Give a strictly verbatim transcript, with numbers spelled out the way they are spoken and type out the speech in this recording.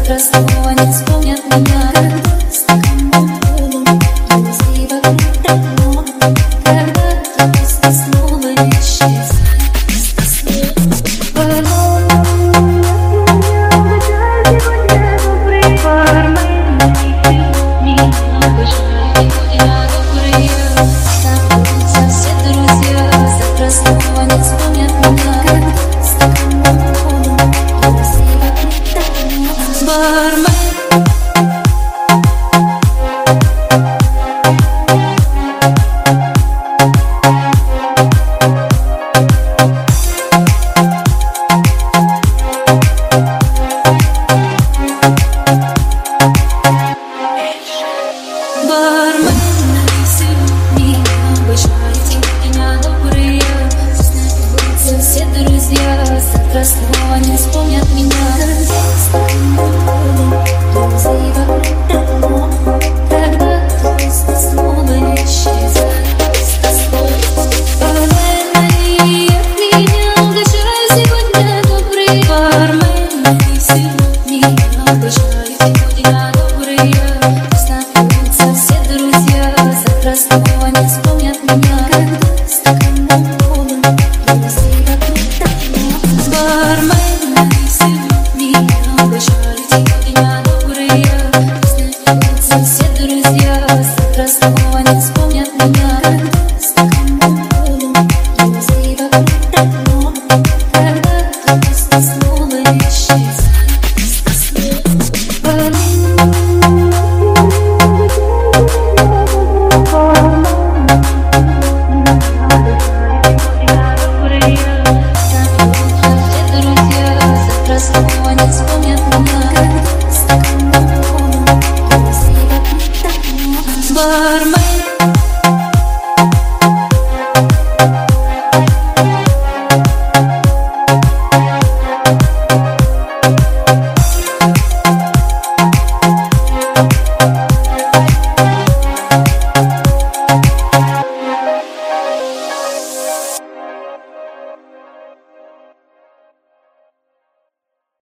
завтра снова не вспомнят меня. Когда стакан полон, друзей вокруг давно, когда просто снова исчезает, просто снова. Все друзья завтра снова не вспомнят меня. Друзей вокруг давно, когда просто снова исчезает, просто снова. Бармен, от меня угощай сегодня добрый. Бармен, сегодня угощай.